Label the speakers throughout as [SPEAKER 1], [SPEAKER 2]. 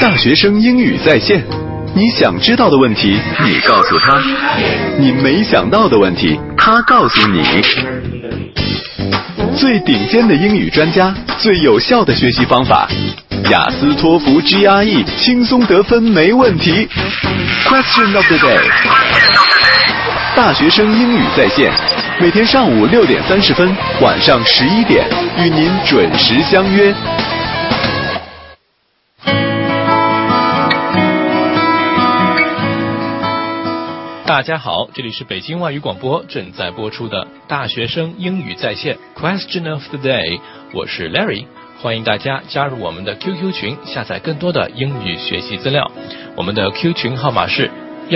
[SPEAKER 1] 大学生英语在线，你想知道的问题，你告诉他；你没想到的问题，他告诉你。最顶尖的英语专家，最有效的学习方法，雅思托福 GRE 轻松得分没问题。Question of the day， 大学生英语在线，每天上午6点30分，晚上11点，与您准时相约。
[SPEAKER 2] 大家好，这里是北京外语广播正在播出的大学生英语在线 Question of the Day， 我是 Larry， 欢迎大家加入我们的 QQ 群，下载更多的英语学习资料。我们的 Q 群号码是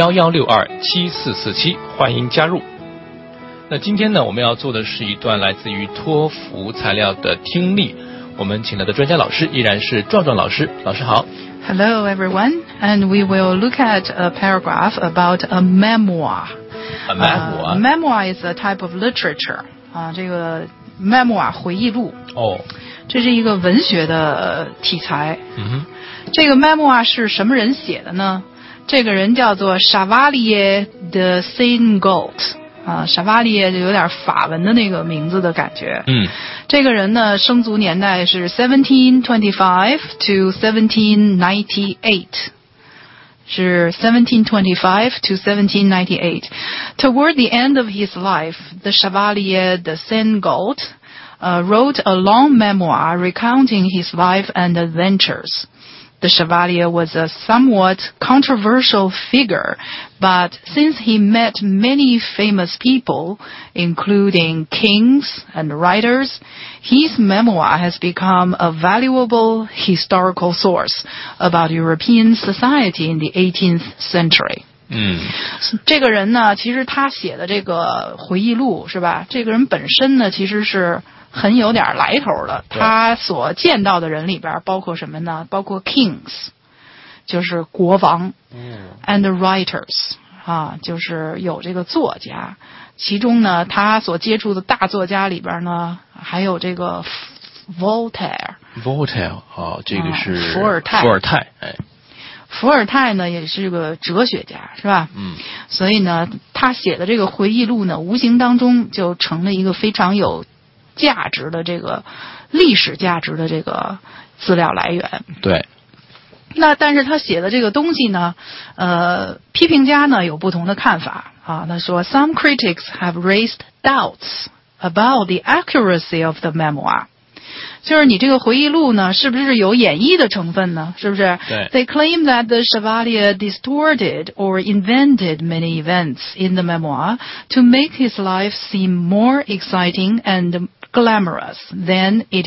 [SPEAKER 2] 11627447，欢迎加入。那今天呢，我们要做的是一段来自于托福材料的听力，我们请来的专家老师依然是壮壮老师。老师好。
[SPEAKER 3] Hello everyone, and we will look at a paragraph about a memoir.
[SPEAKER 2] A memoir?
[SPEAKER 3] Memoir is a type of literature. 这个 memoir 回忆录。这是一个文学的题材。这个 memoir 是什么人写的呢？这个人叫做 Chevalier de Saint-Gault。Chevalier 就有点法文的那个名字的感觉。这个人呢，生卒年代是1725 to 1798，是1725 to 1798。Toward the end of his life, the Chevalier de Saint-Gault wrote a long memoir recounting his life and adventures.The Chevalier was a somewhat controversial figure, but since he met many famous people, including kings and writers, his memoir has become a valuable historical source about European society in the 18th century. 这个人呢，其实他写的这个回忆录是吧？这个人本身呢，其实是很有点来头的。他所见到的人里边包括什么呢？包括 kings， 就是国王，and writers， 就是有这个作家。其中呢，他所接触的大作家里边呢，还有这个 Voltaire，
[SPEAKER 2] 这个是
[SPEAKER 3] 伏尔泰。伏尔泰呢也是个哲学家，是吧？所以呢，他写的这个回忆录呢，无形当中就成了一个非常有价值的这个历史价值的这个资料来源。对。那但是他写的这个东西呢，批评家呢有不同的看法他说 Some critics have raised doubts about the accuracy of the memoir。就是你这个回忆录呢，是不是有演绎的成分呢？是不是？对。They claim that the Chevalier distorted or invented many events in the memoir to make his life seem more exciting and glamorous than it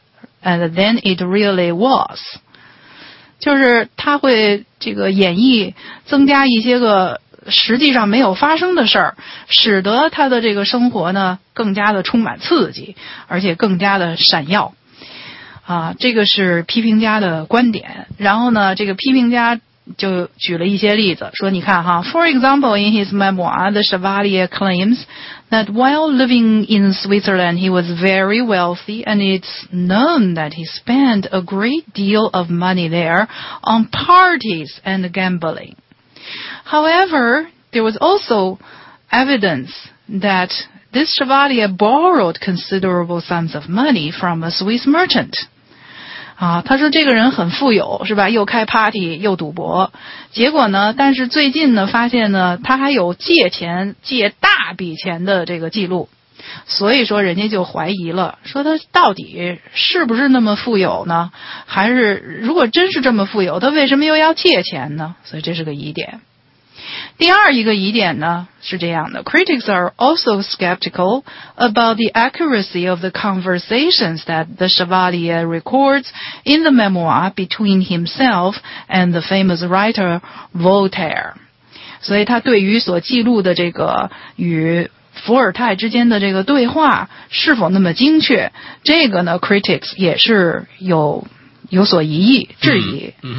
[SPEAKER 3] really was. 就是他会这个演绎，增加一些个实际上没有发生的事儿，使得他的这个生活呢更加的充满刺激，而且更加的闪耀。这个是批评家的观点。然后呢，这个批评家就举了一些例子，说你看For example, in his memoir, the Chevalier claims that while living in Switzerland, he was very wealthy, and it's known that he spent a great deal of money there on parties and gambling. However, there was also evidence that this Chevalier borrowed considerable sums of money from a Swiss merchant. 他说这个人很富有，是吧？又开 party 又赌博。结果呢，但是最近呢，发现呢，他还有借大笔钱的这个记录。所以说人家就怀疑了，说他到底是不是那么富有呢？还是如果真是这么富有，他为什么又要借钱呢？所以这是个疑点。第二一个疑点呢是这样的 Critics are also skeptical about the accuracy of the conversations that the Chevalier records in the memoir between himself and the famous writer Voltaire. 所以他对于所记录的这个与伏尔泰之间的这个对话是否那么精确，这个呢 critics 也是有所疑义质疑。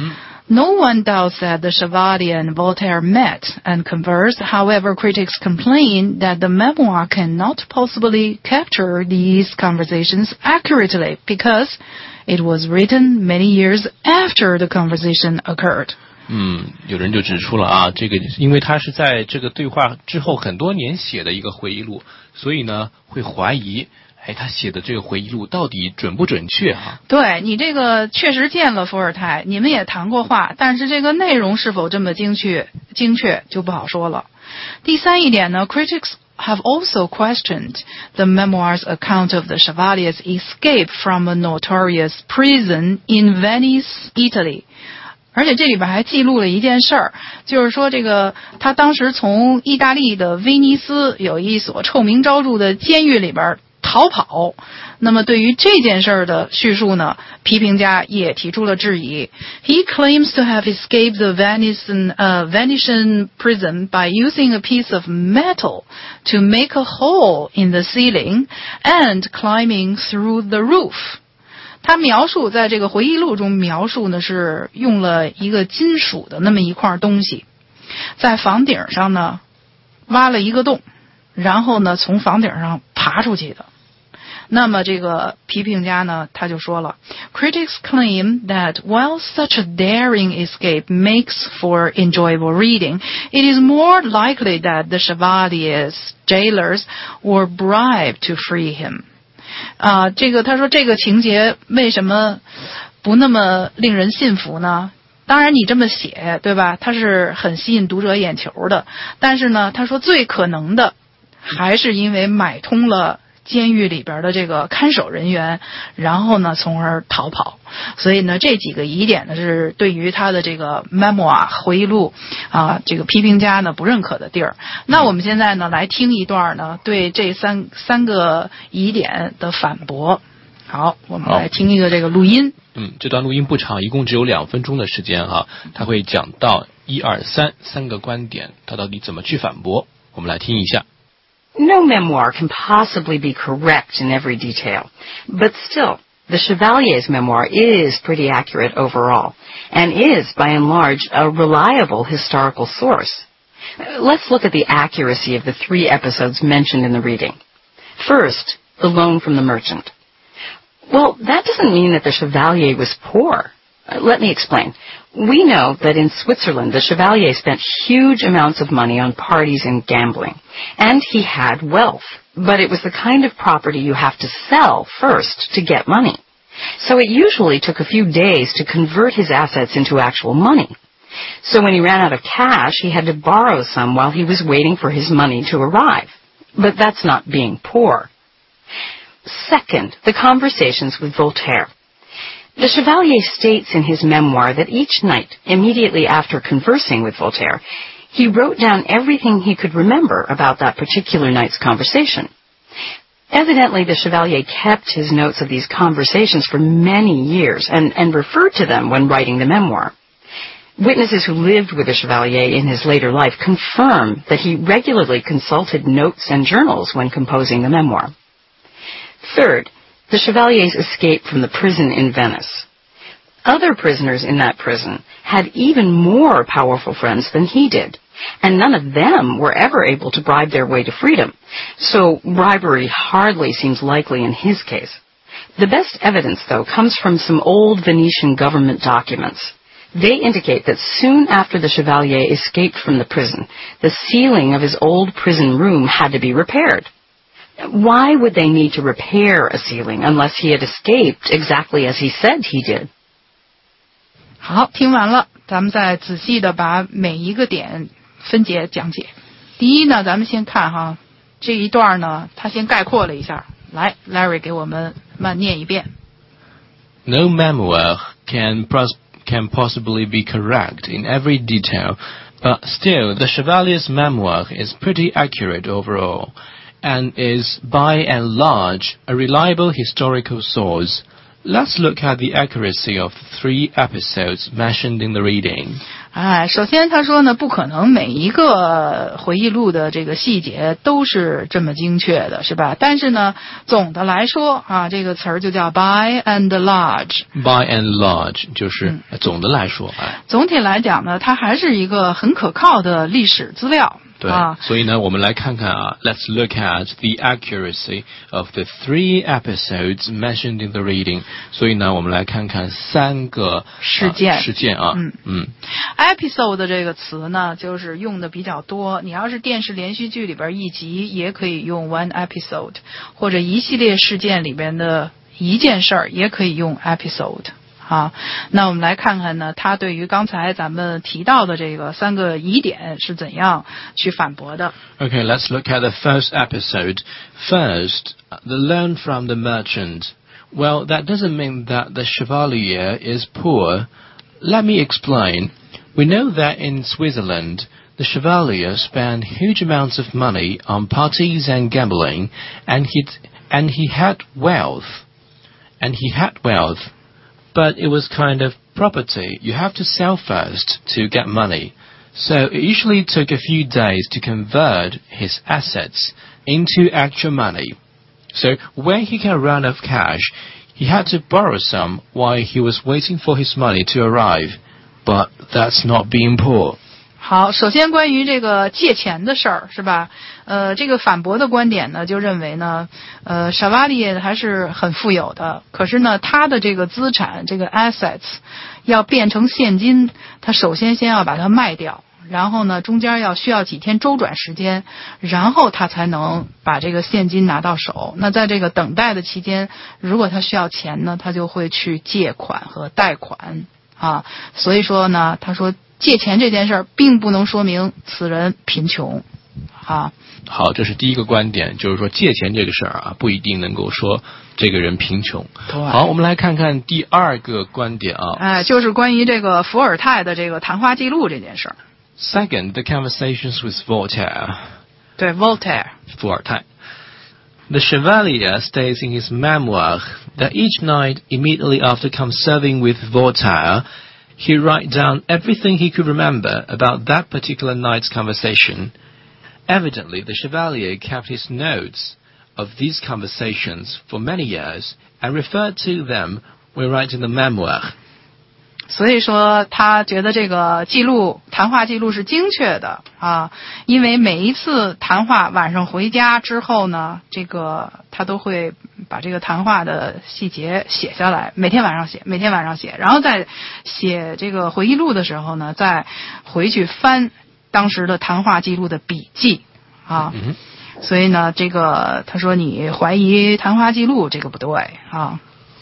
[SPEAKER 3] No one doubts that the Chevalier and Voltaire met and conversed. However, critics complain that the memoir cannot possibly capture these conversations accurately because it was written many years after the conversation occurred.
[SPEAKER 2] 有人就指出了啊，这个因为他是在这个对话之后很多年写的一个回忆录，所以呢会怀疑。他写的这个回忆录到底准不准确啊？
[SPEAKER 3] 对，你这个确实见了伏尔泰，你们也谈过话，但是这个内容是否这么精确就不好说了。第三一点呢 ，critics have also questioned the memoir's account of the Chevalier's escape from a notorious prison in Venice, Italy. 而且这里边还记录了一件事儿，就是说这个他当时从意大利的威尼斯有一所臭名昭著的监狱里边逃跑。那么对于这件事的叙述呢，批评家也提出了质疑。He claims to have escaped the Venetian prison by using a piece of metal to make a hole in the ceiling and climbing through the roof. 他描述在这个回忆录中描述呢是用了一个金属的那么一块东西，在房顶上呢挖了一个洞，然后呢从房顶上爬出去的。那么这个批评家呢他就说了 Critics claim that while such a daring escape makes for enjoyable reading, it is more likely that the Chevalier's jailers were bribed to free him. 这个他说这个情节为什么不那么令人信服呢？当然你这么写对吧，它是很吸引读者眼球的，但是呢他说最可能的还是因为买通了监狱里边的这个看守人员，然后呢从而逃跑。所以呢这几个疑点呢是对于他的这个 memoir 回忆录这个批评家呢不认可的地儿。那我们现在呢来听一段呢对这三个疑点的反驳。好，我们来听一个这个录音。
[SPEAKER 2] 这段录音不长，一共只有2分钟的时间哈，他会讲到1、2、3个观点，他到底怎么去反驳？我们来听一下。
[SPEAKER 4] No memoir can possibly be correct in every detail, but still, the Chevalier's memoir is pretty accurate overall, and is, by and large, a reliable historical source. Let's look at the accuracy of the 3 episodes mentioned in the reading. First, the loan from the merchant. Well, that doesn't mean that the Chevalier was poor. Let me explain. We know that in Switzerland, the Chevalier spent huge amounts of money on parties and gambling. And he had wealth. But it was the kind of property you have to sell first to get money. So it usually took a few days to convert his assets into actual money. So when he ran out of cash, he had to borrow some while he was waiting for his money to arrive. But that's not being poor. Second, the conversations with Voltaire. The Chevalier states in his memoir that each night, immediately after conversing with Voltaire, he wrote down everything he could remember about that particular night's conversation. Evidently, the Chevalier kept his notes of these conversations for many years and referred to them when writing the memoir. Witnesses who lived with the Chevalier in his later life confirm that he regularly consulted notes and journals when composing the memoir. Third, the Chevalier's escape from the prison in Venice. Other prisoners in that prison had even more powerful friends than he did, and none of them were ever able to bribe their way to freedom, so bribery hardly seems likely in his case. The best evidence, though, comes from some old Venetian government documents. They indicate that soon after the Chevalier escaped from the prison, the ceiling of his old prison room had to be repaired. Why would they need to repair a ceiling unless he had escaped exactly as he said he did?
[SPEAKER 3] 好，听完了，咱们再仔细的把每一个点分解讲解。第一呢，咱们先看哈，这一段呢，他先概括了一下。来 ，Larry 给我们慢念一遍。
[SPEAKER 2] No memoir can possibly be correct in every detail, but still, the Chevalier's memoir is pretty accurate overall, and is by and large a reliable historical source. Let's look at the accuracy of the 3 episodes mentioned in the reading.
[SPEAKER 3] 首先他说呢，不可能每一个回忆录的这个细节都是这么精确的，是吧？但是呢，总的来说啊，这个词儿就叫 by and large。by
[SPEAKER 2] and large 就是总的来说，
[SPEAKER 3] 总体来讲呢，它还是一个很可靠的历史资料。
[SPEAKER 2] 对，所以呢，我们来看看啊 ，Let's look at the accuracy of the 3 episodes mentioned in the reading。所以呢，我们来看看3个事件啊。
[SPEAKER 3] episode 这个词呢，就是用的比较多。你要是电视连续剧里边一集，也可以用 one episode， 或者一系列事件里边的一件事儿，也可以用 episode。那我们来看看呢，他对于刚才咱们提到的这个3个疑点是怎样去反驳的。
[SPEAKER 2] Okay, let's look at the first episode. First, the loan from the merchant. Well, that doesn't mean that the Chevalier is poor. Let me explain. We know that in Switzerland, the Chevalier spent huge amounts of money on parties and gambling, and he had wealth. But it was kind of property. You have to sell first to get money. So it usually took a few days to convert his assets into actual money. So when he can run out of cash, he had to borrow some while he was waiting for his money to arrive. But that's not being poor.
[SPEAKER 3] 好，首先关于这个借钱的事儿，是吧？这个反驳的观点呢，就认为呢，沙瓦利耶还是很富有的，可是呢，他的这个资产，这个 assets 要变成现金，他首先要把它卖掉，然后呢，中间需要几天周转时间，然后他才能把这个现金拿到手。那在这个等待的期间，如果他需要钱呢，他就会去借款和贷款啊。所以说呢，他说借钱这件事儿并不能说明此人贫穷啊。
[SPEAKER 2] 好，这是第一个观点，就是说借钱这个事儿啊，不一定能够说这个人贫穷。好，我们来看看第2个观点啊。
[SPEAKER 3] 就是关于这个伏尔泰的这个谈话记录这件事儿。
[SPEAKER 2] Second, the conversations with Voltaire.
[SPEAKER 3] 对 ，Voltaire.
[SPEAKER 2] 伏尔泰。The Chevalier states in his memoir that each night immediately after conversing with Voltaire, he write down everything he could remember about that particular night's conversation. Evidently, the Chevalier kept his notes of these conversations for many years and referred to them when writing the memoir.
[SPEAKER 3] 所以说他觉得这个谈话记录是精确的啊，因为每一次谈话晚上回家之后呢，这个他都会把这个谈话的细节写下来，每天晚上写，然后在写这个回忆录的时候呢，再回去翻当时的谈话记录的笔记啊。所以呢，这个他说你怀疑谈话记录这个不对啊。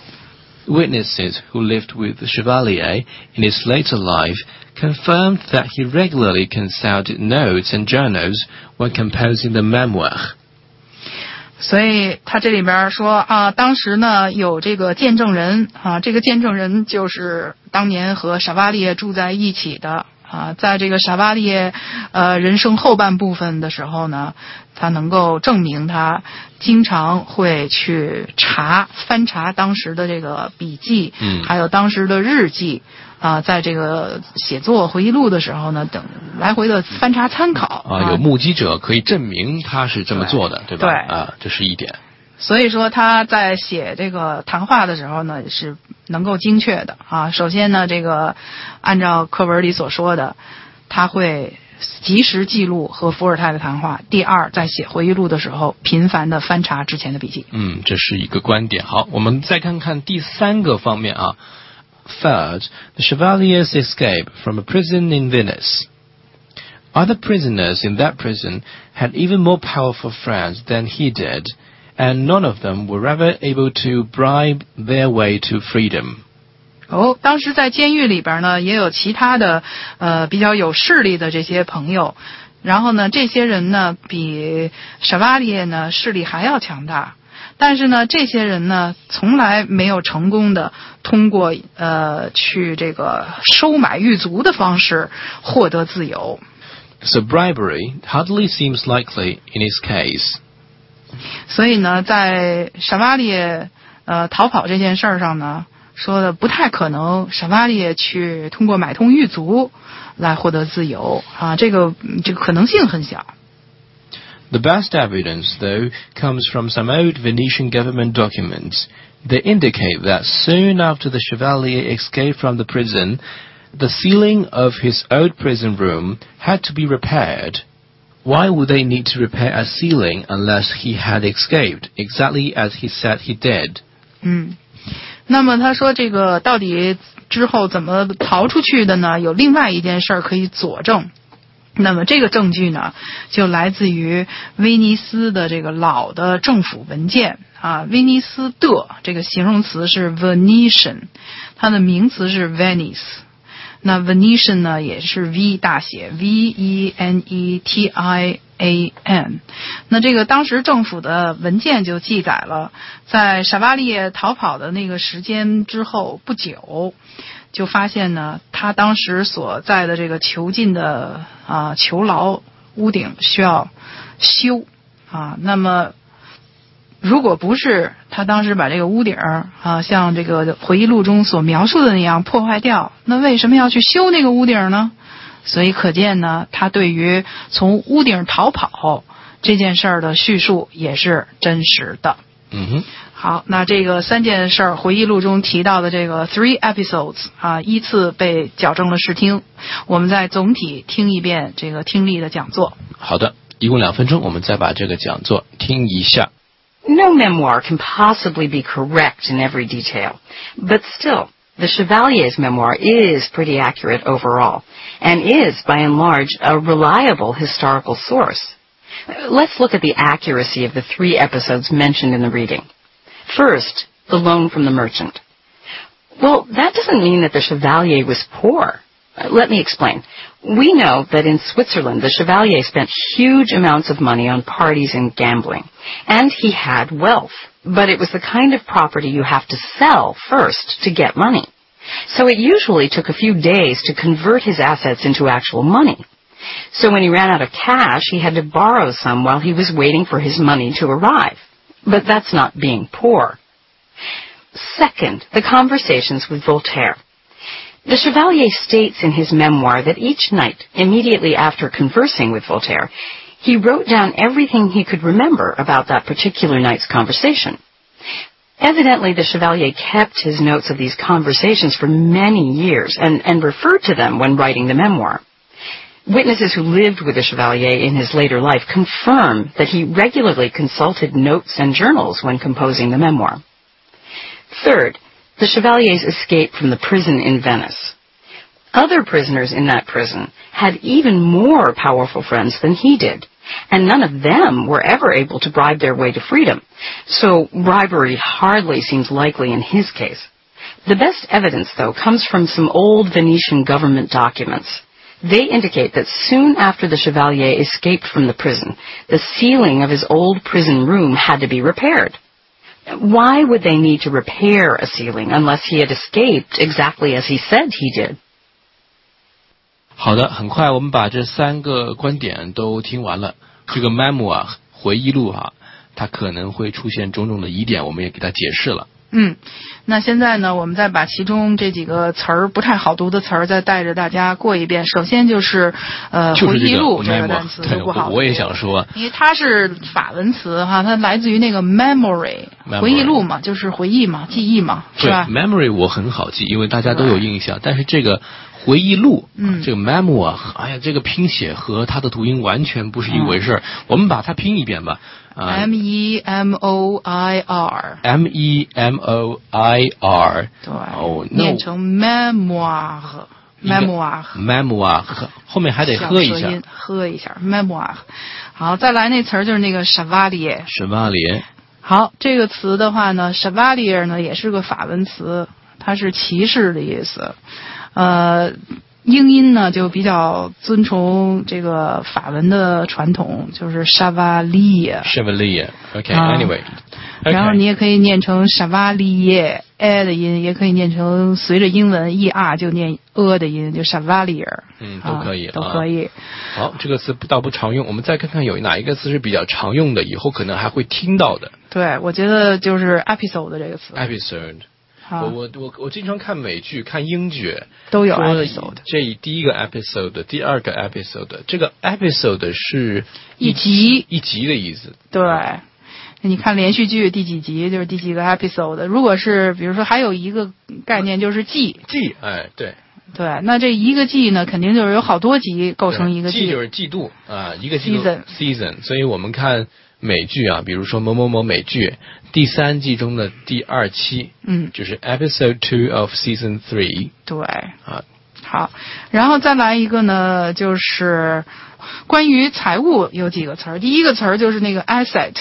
[SPEAKER 2] Witnesses who lived with the Chevalier in his later life confirmed that he regularly consulted notes and journals when composing the memoir.
[SPEAKER 3] 所以他这里边说啊，当时呢有这个见证人啊，这个见证人就是当年和沙瓦利耶住在一起的啊，在这个沙瓦利耶人生后半部分的时候呢，他能够证明他经常会去翻查当时的这个笔记，还有当时的日记啊，在这个写作回忆录的时候呢，等来回的翻查参考
[SPEAKER 2] 啊，有目击者可以证明他是这么做的，对吧？
[SPEAKER 3] 对
[SPEAKER 2] 啊，这是一点。
[SPEAKER 3] 所以说他在写这个谈话的时候呢，是能够精确的啊。首先呢，这个按照课文里所说的，他会及时记录和伏尔泰的谈话。第二，在写回忆录的时候，频繁的翻查之前的笔记。
[SPEAKER 2] 这是一个观点。好，我们再看看第3个方面啊。Third, the Chevalier's escape from a prison in Venice. Other prisoners in that prison had even more powerful friends than he did, and none of them were ever able to bribe their way to freedom.
[SPEAKER 3] 当时在监狱里边呢，也有其他的比较有势力的这些朋友，然后呢，这些人呢比沙瓦利耶呢势力还要强大，但是呢，这些人呢从来没有成功的通过去这个收买狱卒的方式获得自由。
[SPEAKER 2] So bribery hardly seems likely in his case.
[SPEAKER 3] 所以呢，在沙瓦利耶逃跑这件事儿上呢， 说的不太可能沙瓦列去通过买通狱卒来获得自由啊，这个可能性很小。
[SPEAKER 2] The best evidence, though, comes from some old Venetian government documents. They indicate that soon after the Chevalier escaped from the prison, the ceiling of his old prison room had to be repaired. Why would they need to repair a ceiling unless he had escaped, exactly as he said he did?
[SPEAKER 3] 那么他说这个到底之后怎么逃出去的呢？有另外一件事可以佐证。那么这个证据呢，就来自于威尼斯的这个老的政府文件啊。威尼斯的这个形容词是 Venetian， 它的名词是 Venice。那 Venetian 呢也是 V 大写 Venetian。那这个当时政府的文件就记载了，在沙瓦列逃跑的那个时间之后不久，就发现呢，他当时所在的这个囚禁的囚牢屋顶需要修啊。那么如果不是他当时把这个屋顶像这个回忆录中所描述的那样破坏掉，那为什么要去修那个屋顶呢？所以可见呢，他对于从屋顶逃跑这件事儿的叙述也是真实的。好，那这个3件事儿回忆录中提到的这个 three episodes 依次被矫正了视听。我们再总体听一遍这个听力的讲座。
[SPEAKER 2] 好的，一共2分钟，我们再把这个讲座听一下。
[SPEAKER 4] No memoir can possibly be correct in every detail, but still, the Chevalier's memoir is pretty accurate overall, and is, by and large, a reliable historical source. Let's look at the accuracy of the 3 episodes mentioned in the reading. First, the loan from the merchant. Well, that doesn't mean that the Chevalier was poor. Let me explain. We know that in Switzerland, the Chevalier spent huge amounts of money on parties and gambling, and he had wealth, but it was the kind of property you have to sell first to get money. So it usually took a few days to convert his assets into actual money. So when he ran out of cash, he had to borrow some while he was waiting for his money to arrive. But that's not being poor. Second, the conversations with Voltaire. The Chevalier states in his memoir that each night, immediately after conversing with Voltaire, he wrote down everything he could remember about that particular night's conversation. Evidently, the Chevalier kept his notes of these conversations for many years and referred to them when writing the memoir. Witnesses who lived with the Chevalier in his later life confirm that he regularly consulted notes and journals when composing the memoir. Third, the Chevalier's escape from the prison in Venice. Other prisoners in that prison had even more powerful friends than he did, and none of them were ever able to bribe their way to freedom, so bribery hardly seems likely in his case. The best evidence, though, comes from some old Venetian government documents. They indicate that soon after the Chevalier escaped from the prison, the ceiling of his old prison room had to be repaired. Why would they need to repair a ceiling unless he had escaped exactly as he said he did?
[SPEAKER 2] 好的，很快我们把这3个观点都听完了。这个 memoir 回忆录它可能会出现种种的疑点，我们也给它解释了。
[SPEAKER 3] 那现在呢，我们再把其中这几个词儿不太好读的词儿再带着大家过一遍。首先就是回忆录这个单词就不好读。
[SPEAKER 2] 我也想说，
[SPEAKER 3] 因为它是法文词它来自于那个 memory 回忆录嘛，就是回忆嘛，记忆嘛，是吧？
[SPEAKER 2] 对 memory 我很好记，因为大家都有印象。但是这个回忆录，这个 memoir， 这个拼写和它的读音完全不是一回事。我们把它拼一遍吧。
[SPEAKER 3] memoir
[SPEAKER 2] memoir
[SPEAKER 3] 对，念成 memoir
[SPEAKER 2] 后面还得喝一下，
[SPEAKER 3] 喝一下 memoir。好，再来那词儿就是那个 Chevalier。好，这个词的话呢 Chevalier 呢也是个法文词，它是骑士的意思。英音呢就比较遵从这个法文的传统，就是 Chevalier。OK，anyway，然后你也可以念成 Chevalier 的音，也可以念成随着英文 er 就念的音，就 Chevalier。
[SPEAKER 2] 都可以，
[SPEAKER 3] 都可以。
[SPEAKER 2] 好，这个词倒不常用，我们再看看有哪一个词是比较常用的，以后可能还会听到的。
[SPEAKER 3] 对，我觉得就是 episode 这个词。
[SPEAKER 2] episode。 我经常看美剧、看英剧，
[SPEAKER 3] 都有
[SPEAKER 2] 说
[SPEAKER 3] episode。
[SPEAKER 2] 这第一个 episode、第二个 episode， 这个 episode 是
[SPEAKER 3] 一集
[SPEAKER 2] 的意思。
[SPEAKER 3] 对。你看连续剧第几集就是第几个 episode。如果是比如说还有一个概念就是季，
[SPEAKER 2] 哎，对。
[SPEAKER 3] 对，那这一个季呢，肯定就是有好多集构成一个季。
[SPEAKER 2] 季就是季度啊，一个季度 season。所以我们看美剧啊，比如说某某某美剧第3季中的第2期，就是 episode 2 of season 3。
[SPEAKER 3] 对
[SPEAKER 2] 啊，
[SPEAKER 3] 好，然后再来一个呢，就是关于财务有几个词儿。第一个词儿就是那个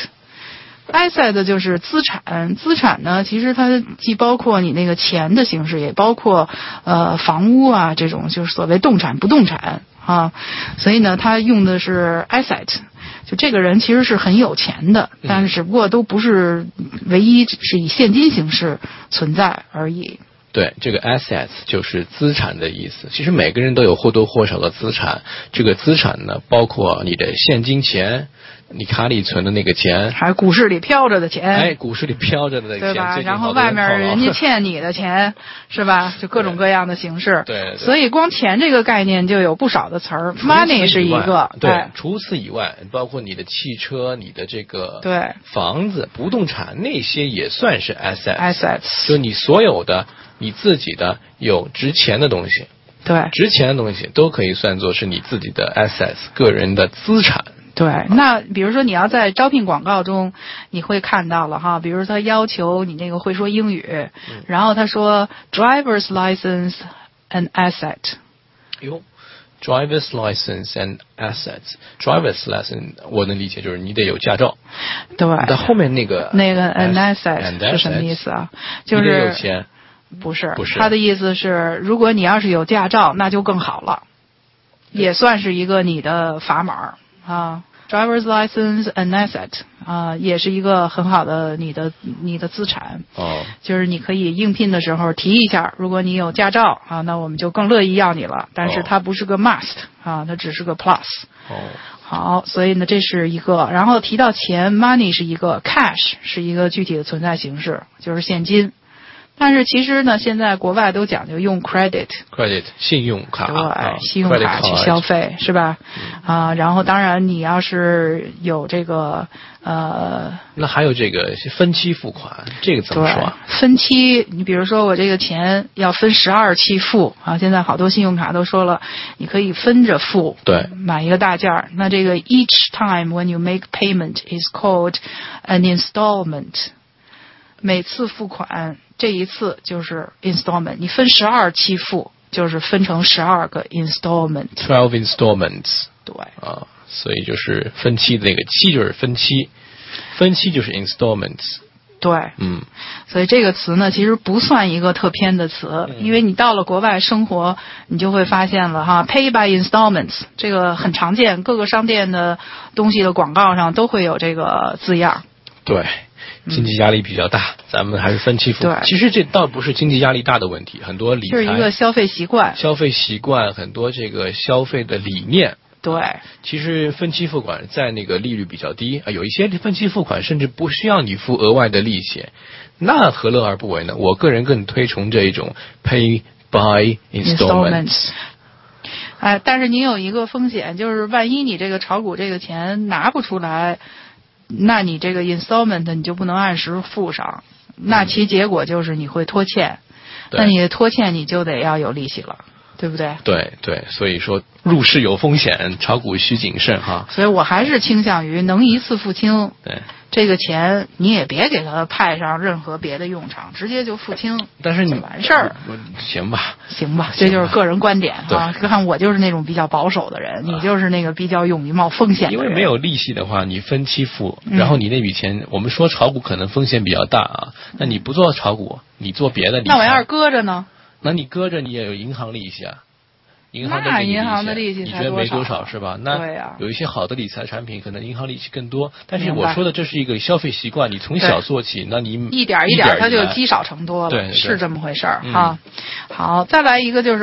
[SPEAKER 3] asset。asset 就是资产，资产呢，其实它既包括你那个钱的形式，也包括房屋啊这种就是所谓动产不动产啊，所以呢，它用的是 asset， 就这个人其实是很有钱的，但是只不过都不是唯一是以现金形式存在而已。
[SPEAKER 2] 对，这个 assets 就是资产的意思。其实每个人都有或多或少的资产，这个资产呢，包括你的现金钱，你卡里存的那个钱，
[SPEAKER 3] 还有股市里飘着的钱，
[SPEAKER 2] 哎，股市里飘着的钱，
[SPEAKER 3] 对吧？然后外面人家欠你的钱，是吧？就各种各样的形式。
[SPEAKER 2] 对。
[SPEAKER 3] 所以光钱这个概念就有不少的词儿 ，money 是一个。
[SPEAKER 2] 对。除此以外，包括你的汽车、你的这个
[SPEAKER 3] 对
[SPEAKER 2] 房子、不动产那些也算是
[SPEAKER 3] assets。
[SPEAKER 2] 就你所有的你自己的有值钱的东西。
[SPEAKER 3] 对，
[SPEAKER 2] 值钱的东西都可以算作是你自己的 assets， 个人的资产。
[SPEAKER 3] 对，那比如说你要在招聘广告中，你会看到了哈，比如说他要求你那个会说英语，然后他说 driver's license and asset。
[SPEAKER 2] 哟 ，driver's license and assets，driver's license 我能理解就是你得有驾照。
[SPEAKER 3] 对。
[SPEAKER 2] 但后面那个
[SPEAKER 3] an asset 是什么意思啊？就是
[SPEAKER 2] 你得有钱。
[SPEAKER 3] 不是，他的意思是，如果你要是有驾照，那就更好了，也算是一个你的砝码啊。Driver's license and asset 啊，也是一个很好的你的资产。
[SPEAKER 2] 哦，
[SPEAKER 3] 就是你可以应聘的时候提一下，如果你有驾照啊，那我们就更乐意要你了。但是它不是个 must 啊，它只是个 plus。
[SPEAKER 2] 哦，
[SPEAKER 3] 好，所以呢，这是一个。然后提到钱 ，money 是一个 ，cash 是一个具体的存在形式，就是现金。但是其实呢，现在国外都讲究用 credit
[SPEAKER 2] 信用卡，
[SPEAKER 3] 对，信用卡去消费是吧？然后当然你要是有这个
[SPEAKER 2] 那还有这个分期付款，这个怎么说啊？
[SPEAKER 3] 分期，你比如说我这个钱要分12期付啊，现在好多信用卡都说了，你可以分着付，
[SPEAKER 2] 对，
[SPEAKER 3] 买一个大件儿。那这个 each time when you make payment is called an installment， 每次付款。这一次就是 installment， 你分12期付，就是分成12个 installment。12
[SPEAKER 2] installments。
[SPEAKER 3] 对。
[SPEAKER 2] 啊，所以就是分期的那个期就是分期，分期就是 installments。
[SPEAKER 3] 对。所以这个词呢，其实不算一个特偏的词，因为你到了国外生活，你就会发现了哈 ，pay by installments 这个很常见，各个商店的东西的广告上都会有这个字样。
[SPEAKER 2] 对。经济压力比较大，咱们还是分期付款。其实这倒不是经济压力大的问题，很多理财
[SPEAKER 3] 就是一个消费习惯，
[SPEAKER 2] 很多这个消费的理念。
[SPEAKER 3] 对，
[SPEAKER 2] 其实分期付款在那个利率比较低啊，有一些分期付款甚至不需要你付额外的利息，那何乐而不为呢？我个人更推崇这一种 pay by installments。
[SPEAKER 3] 但是你有一个风险，就是万一你这个炒股这个钱拿不出来。那你这个 installment 你就不能按时付上，那其结果就是你会拖欠，那你拖欠你就得要有利息了，对不对？
[SPEAKER 2] 对对，所以说入市有风险，炒股需谨慎哈。
[SPEAKER 3] 所以我还是倾向于能一次付清。
[SPEAKER 2] 对。
[SPEAKER 3] 这个钱你也别给它派上任何别的用场，直接就付清，
[SPEAKER 2] 但是你
[SPEAKER 3] 完事儿。
[SPEAKER 2] 行吧，
[SPEAKER 3] 这就是个人观点啊。看我就是那种比较保守的人，你就是那个比较勇于冒风险的人。
[SPEAKER 2] 因为没有利息的话，你分期付，然后你那笔钱，我们说炒股可能风险比较大啊。那你不做炒股，你做别的理财。
[SPEAKER 3] 那我要是搁着呢？
[SPEAKER 2] 那你搁着你也有银行利息啊。银行
[SPEAKER 3] 的利息
[SPEAKER 2] 你觉得没多少是吧？那有一些好的理财产品，可能银行利息更多。但是我说的这是一个消费习惯，你从小做起，那你
[SPEAKER 3] 一点一点它就积少成多了，
[SPEAKER 2] 对，
[SPEAKER 3] 是这么回事儿哈。好，再来一个就是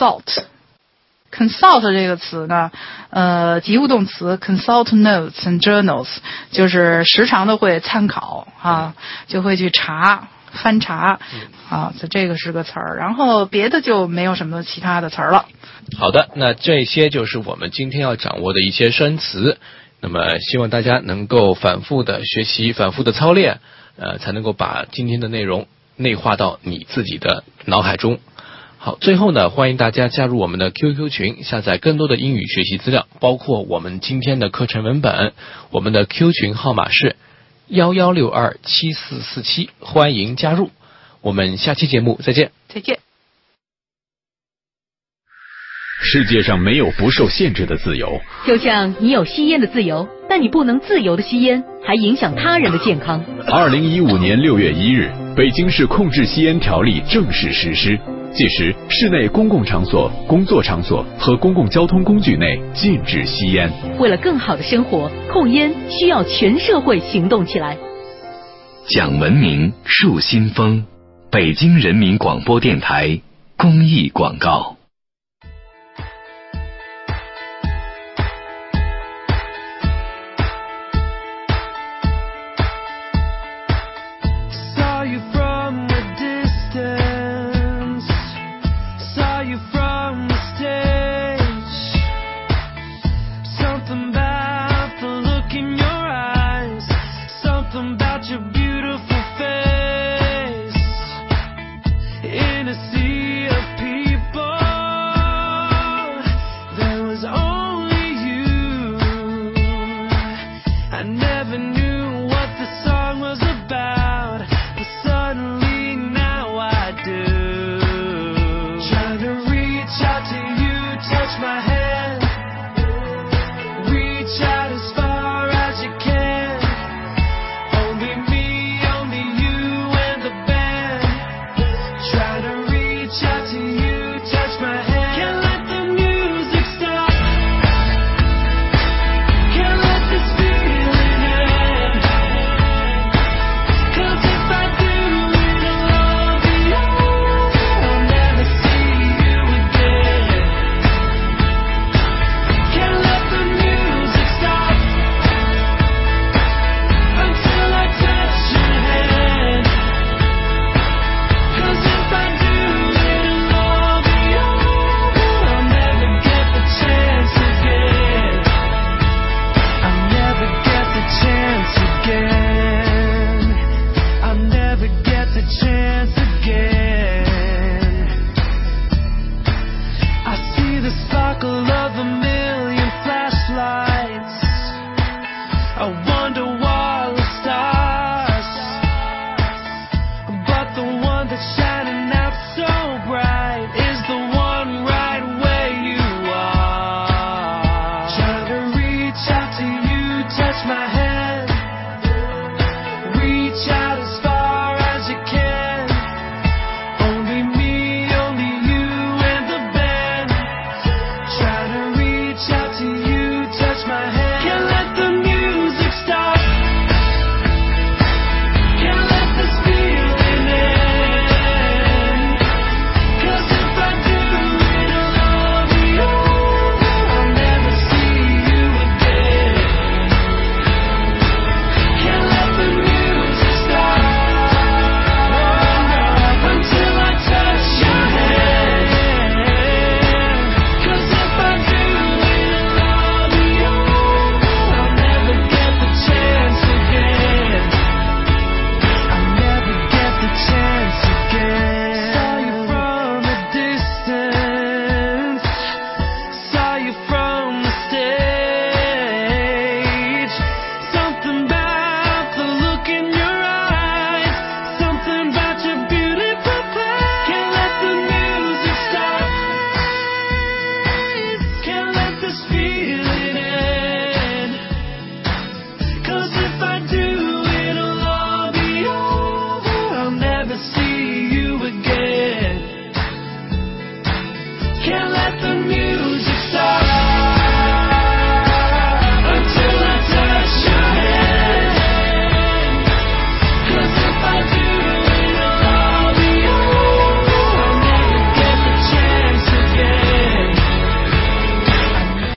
[SPEAKER 3] consult。consult 这个词呢，及物动词 consult notes and journals， 就是时常的会参考啊，就会去查翻查，这个是个词儿，然后别的就没有什么其他的词儿了。
[SPEAKER 2] 好的，那这些就是我们今天要掌握的一些生词。那么希望大家能够反复的学习，反复的操练，才能够把今天的内容内化到你自己的脑海中。好，最后呢，欢迎大家加入我们的 QQ 群，下载更多的英语学习资料，包括我们今天的课程文本。我们的 Q 群号码是11627447，欢迎加入。我们下期节目再见。
[SPEAKER 3] 再见。
[SPEAKER 1] 世界上没有不受限制的自由，
[SPEAKER 5] 就像你有吸烟的自由，但你不能自由的吸烟，还影响他人的健康。
[SPEAKER 1] 2015年6月1日，北京市控制吸烟条例正式实施，届时室内公共场所、工作场所和公共交通工具内禁止吸烟。
[SPEAKER 5] 为了更好的生活，控烟需要全社会行动起来。
[SPEAKER 6] 讲文明树新风，北京人民广播电台公益广告。